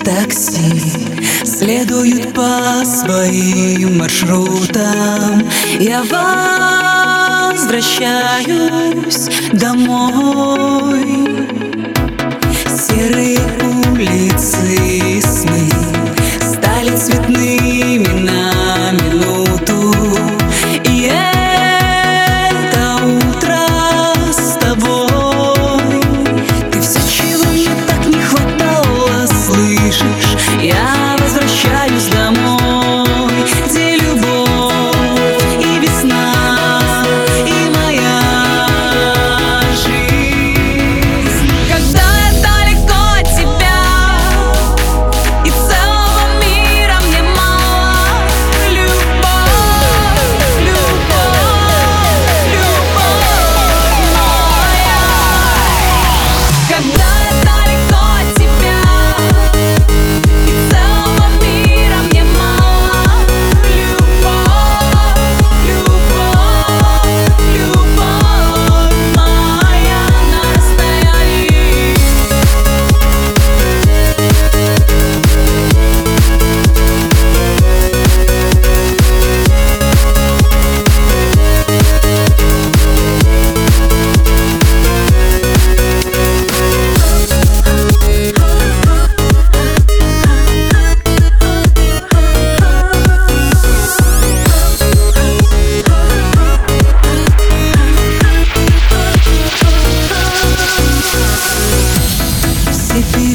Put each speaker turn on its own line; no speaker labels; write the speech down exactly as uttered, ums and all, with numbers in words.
такси следуют по своим маршрутам. Я возвращаюсь домой. Серые улицы сны стали цветными на минуту. И это утро с тобой. Ты все, чего мне так не хватало, слышишь? Я возвращаюсь домой, где любовь и весна, и моя жизнь. Когда я далеко от тебя, и целого мира мне мало. Любовь, любовь, любовь моя. Когда я далеко от тебя, и целого мира мне мало. Любовь, любовь, любовь моя на расстоянии. Все